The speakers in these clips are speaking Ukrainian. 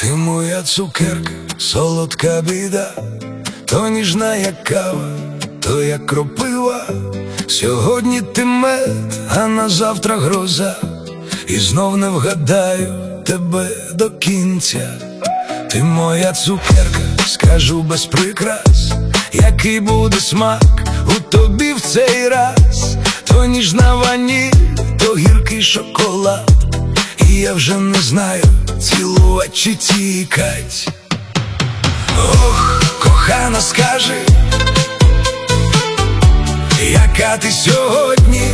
Ти моя цукерка, солодка біда, то ніжна як кава, то як кропива. Сьогодні ти мед, а на завтра гроза, і знов не вгадаю тебе до кінця. Ти моя цукерка, скажу без прикрас, який буде смак у тобі в цей раз. То ніжна ваніль, то гіркий шоколад, і я вже не знаю, цілувати чи тікать. Ох, кохана, скажи, яка ти сьогодні,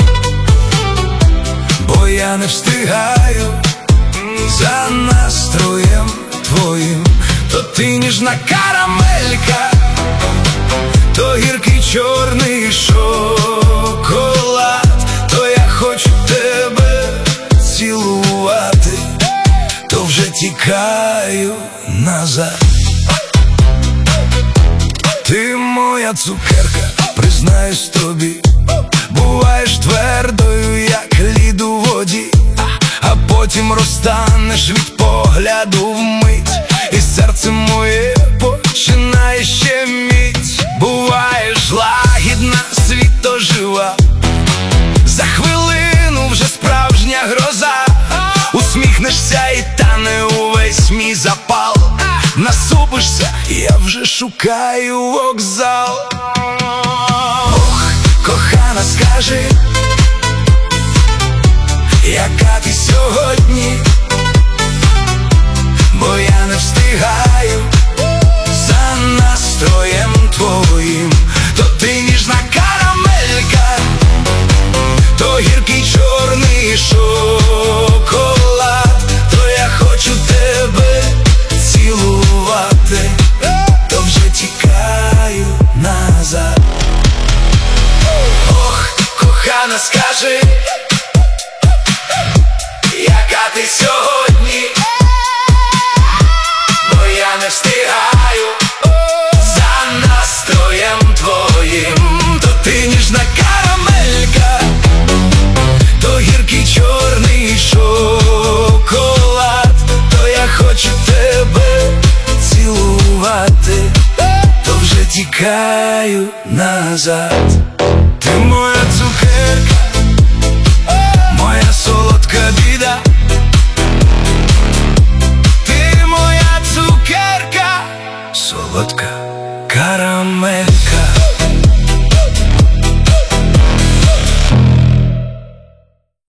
бо я не встигаю за настроєм твоїм. То ти ніжна карамелька, то гіркий чорний шоколад, то я хочу тебе цілувати, то вже тікаю назад. Ти моя цукерка, признаюсь тобі, буваєш твердою, як лід у воді, а потім розтанеш від погляду вмить, і серце моє починає щеміть. Буваєш лагідна, світожива, за хвилину вже справжня гроза. Усміхнешся і тане увесь мій запал, насупишся, я вже шукаю вокзал. Ох, кохана, скажи, яка ти сьогодні, бо я не встигаю